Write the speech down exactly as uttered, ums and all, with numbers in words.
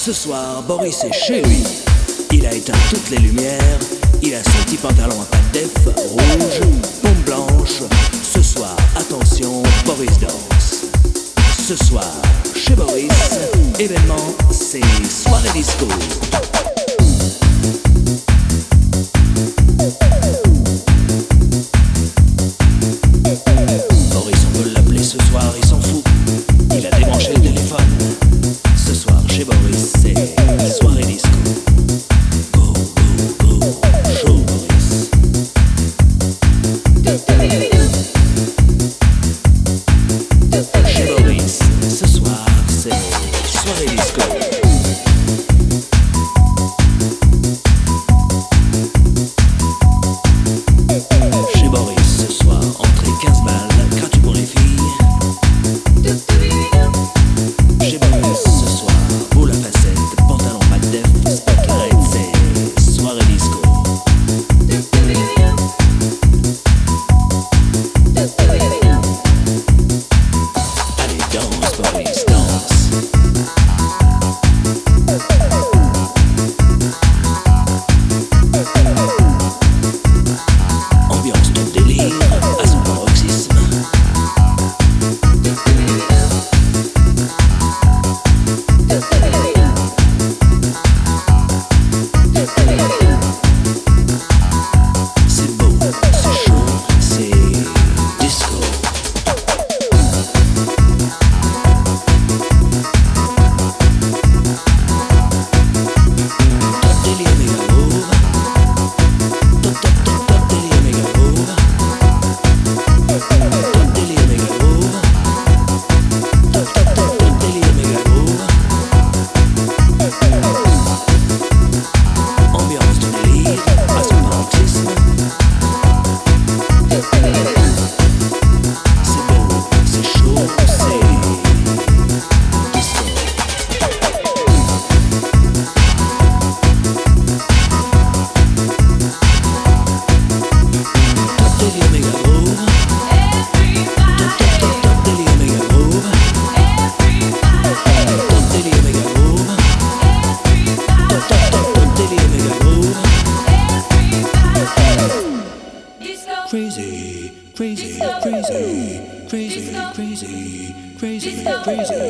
Ce soir, Boris est chez lui. Il a éteint toutes les lumières. Il a son petit pantalon à pattes def, rouge, pompe blanche. Ce soir, attention, Boris danse. Ce soir, chez Boris, événement, c'est soirée disco. Boris, on peut l'appeler ce soir, il s'en fout. Il a débranché le téléphone. Ce soir, chez Boris, c'est soirée disco. Go, go, go, show Boris. Chez Boris, ce soir, c'est soirée disco. Chez Boris, ce soir, entrée quinze balles, gratuit pour les filles. Chez Boris, ce soir, boule à facettes, pantalon pattes def, spotlight, c'est soirée disco. Allez, danse, Boris, danse. Ambiance de délire à son paroxysme. C'est beau, c'est chaud, c'est disco. Top délire méga move. Top top top top délire méga move. Top délire méga move. Top top top top délire méga move. Ambiance de délire à son paroxysme. C'est beau, c'est chaud, c'est disco. Top délire méga move. Top top top top délire méga move. Top délire méga move. Top top top top délire méga move. Crazy, crazy, crazy, crazy, crazy, crazy, crazy.